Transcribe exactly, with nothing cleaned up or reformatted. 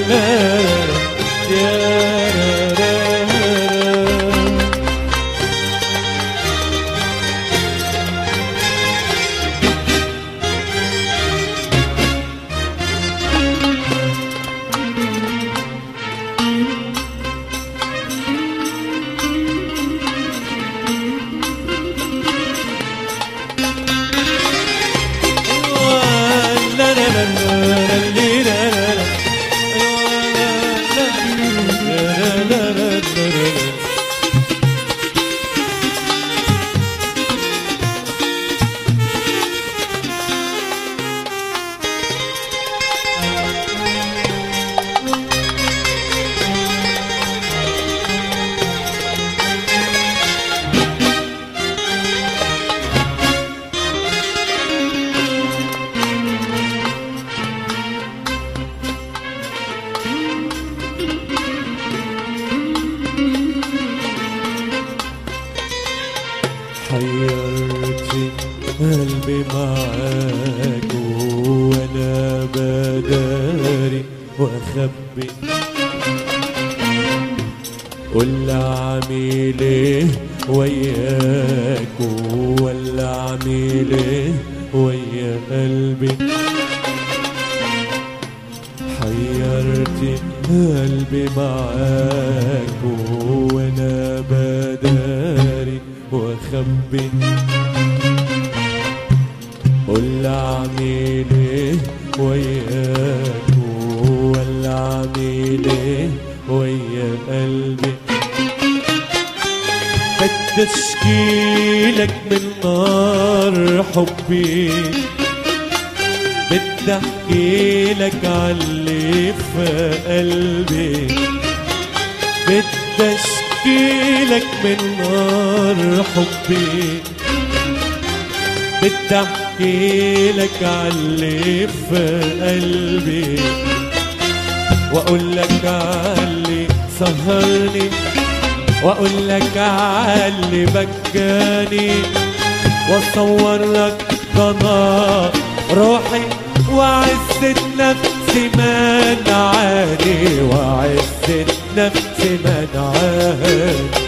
حيرتي قلبي معاك وانا بداري واخبي، قول اعمل ايه وياك ولا اعمل ايه ويا قلبي. حيرتي قلبي معاك وانا بداري واخبي، قول اعمل ايه وياك ولا اعمل ايه ويا قلبي. بدي اشكيلك من نار حبي، بدي احكيلك عاللي في قلبي، بدي اشكيلك من نار حبي، بدي احكيلك عاللي في قلبي، واقولك عاللي سهرني، واقولك عاللي بكاني، واصور لك ضنا روحي وعزة نفسي منعاني، وعزة نفسي منعاني.